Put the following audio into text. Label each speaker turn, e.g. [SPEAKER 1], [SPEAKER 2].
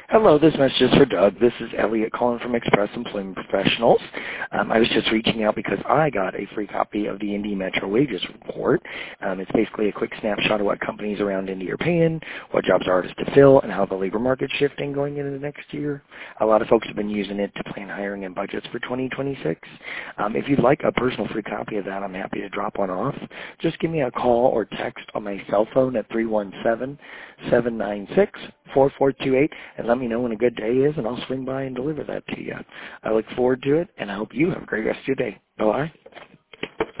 [SPEAKER 1] Hello, this message is for Doug. This is Elliot calling from Express Employment Professionals. I was just reaching out because I got a free copy of the Indy Metro Wages Report. It's basically a quick snapshot of what companies around Indy are paying, what jobs are hardest to fill, and how the labor market's shifting going into the next year. A lot of folks have been using it to plan hiring and budgets for 2026. If you'd like a personal free copy of that, I'm happy to drop one off. Just give me a call or text on my cell phone at 317-796-4428 and let me know when a good day is, and I'll swing by and deliver that to you. I look forward to it, and I hope you have a great rest of your day. Bye-bye.